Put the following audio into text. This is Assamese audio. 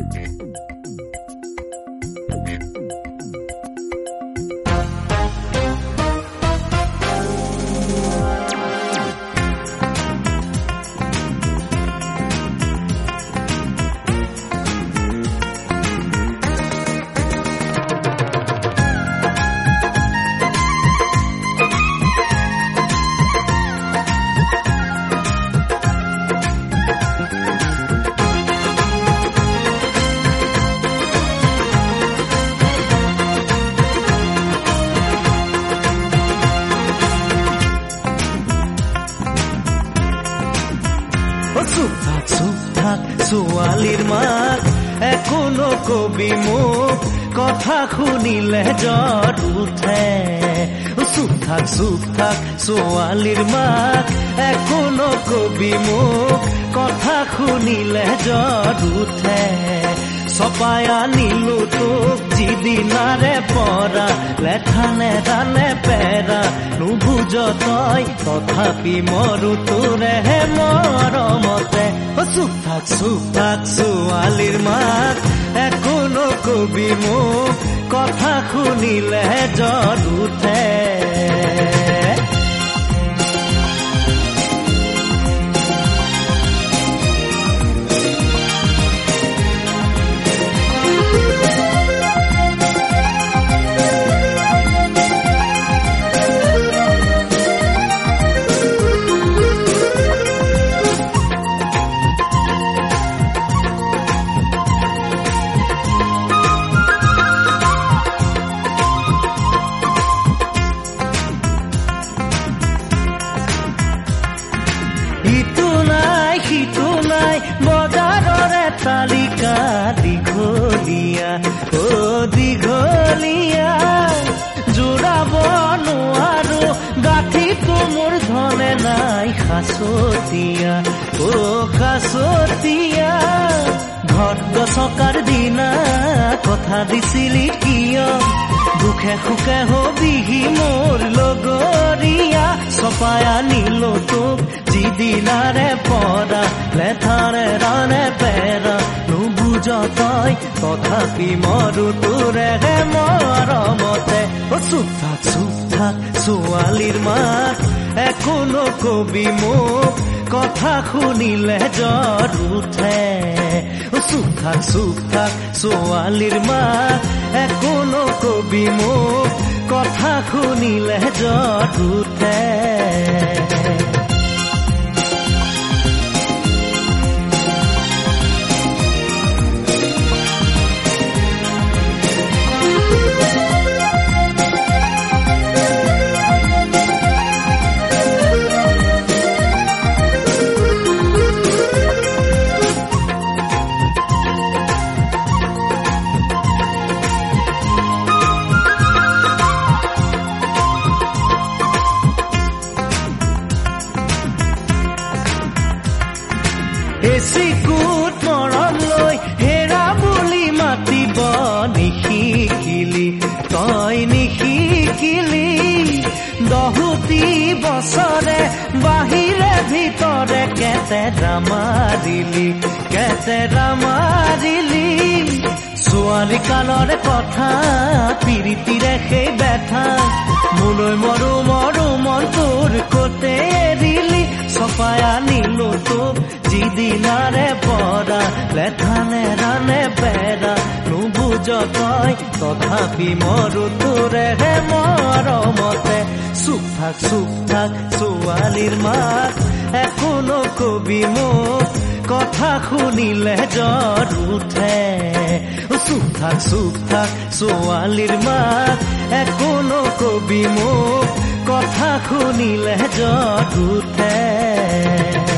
ছোৱালীৰ মাক একো নকবি মোক কথা শুনিলে জ্বৰ উঠে চুপ থাক ছোৱালীৰ মাক একো নকবি মোক কথা শুনিলে জ্বৰ উঠে চপাই আনিলো তোক যিদিনাৰে পৰা লেঠানে দানে পেৰা নুবুজ তই তথাপি মৰো তোৰেহে মৰমতে চুপ থাক ছোৱালীৰ মাক একো নকবি মোক কথা শুনিলে জ্বৰ উঠে তালিকা দীঘলীয়া দীঘলীয়া জোৰাব নোৱাৰো গাঁঠিটো মোৰ ধনে নাই খাচতীয়া খাচতীয়া ঘৰত গছকাৰ দিনা কথা দিছিলি কিয় দুখে সুখে হবিহি মোৰ লগৰীয়া চপাই আনিলো তোক যিদিনাৰে পৰা লেঠাৰে ৰানে পেৰা নুবুজ তই তথাপি মৰো তোৰেহে মৰমতে চুপ থাক ছোৱালীৰ মাক একো নকবি মোক কথা শুনিলে জ্বৰ উঠে চুপ থাক ছোৱালীৰ মাক একো নকবি মোক কথা শুনিলে জ্বৰ উঠে এচিকুট মৰম লৈ হেৰা বুলি মাতিব নিশিকিলি তই নিশিকিলি দহুতি বছৰে বাহিৰে ভিতৰে কেতেৰা মাৰিলি ছোৱালী কালৰে কথা পিৰিতিৰে সেই বেথা মোলৈ মৰো মন তোৰ কতে এৰিলি চপাই আনিলো তোক যিদিনাৰে পৰা লেঠানে ৰানে পেৰা নুবুজ তই তথাপি মৰো তোৰেহে মৰমতে চুপ থাক ছোৱালীৰ মাক একো নকবি মোক কথা শুনিলে জ্বৰ উঠে চুপ থাক ছোৱালীৰ মাক একো নকবি মোক কথা শুনিলে জ্বৰ উঠে